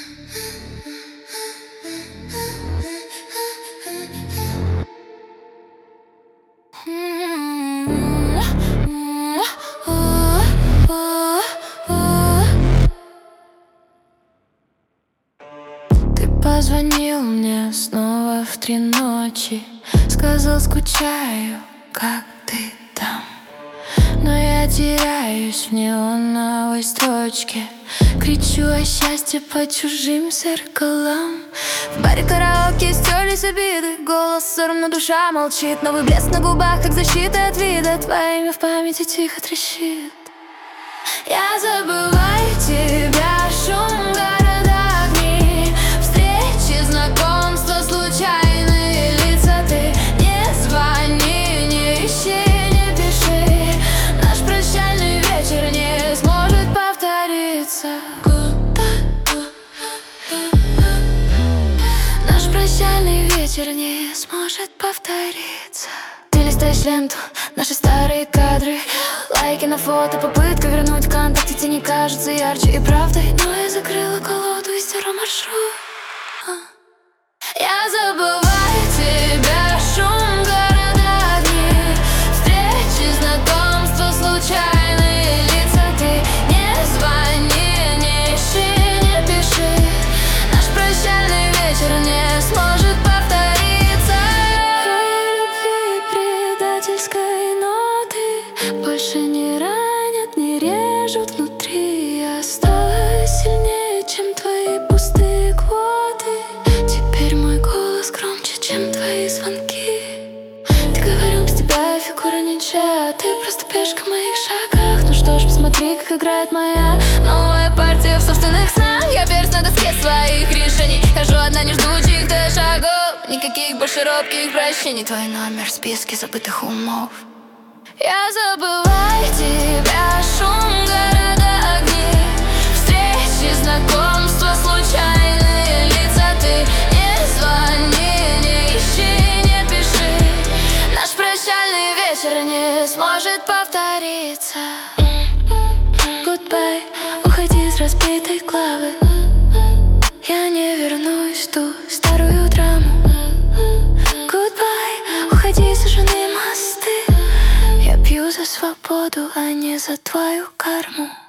Ты позвонил мне снова в 3 ночи, сказал, скучаю, как ты там. Но я теряюсь в неоновой строчке, кричу о счастье по чужим зеркалам. В баре караоке стерлись обиды, голос сорван, но душа молчит. Новый блеск на губах, как защита от вида, твое имя в памяти тихо трещит. Я забываю тебя, шум города, огни, встречи, знакомства, случайные лица. Ты не звони, не ищи, не пиши, наш прощальный вечер не сможет повториться. Наш прощальный вечер не сможет повториться. Ты листаешь ленту, наши старые кадры, лайки на фото, попытка вернуть ВКонтакте. Тебе не кажется ярче и правдой, но я закрыла колоду и стерла маршрут. Я забываю тебя, шум города, огни, встречи, знакомства, случайные лица. Ты не звони, не ищи, не пиши, наш прощальный вечер не сможет повториться. Любви предательской ноты больше не ранят, не режут внутри. Я стала сильнее, чем твои пустые квоты. Теперь мой голос громче, чем твои звонки. Ты говорил, без тебя фигура ничья, ты просто пешка в моих шагах. Ну что ж, посмотри, как играет моя новая партия в собственных снах. Я перст на доске своих решений, хожу одна, не жду чьих-то шагов. Никаких больше робких прощений, твой номер в списке забытых умов. Я забываю тебя, шум города, огни, встречи, знакомства, случайные лица. Ты не звони, не ищи, не пиши, наш прощальный вечер не сможет повториться. Goodbye, уходи из разбитой главы, я не вернусь в ту старую драму. Goodbye, уходи, сожженные мосты, я пью за свободу, а не за твою карму.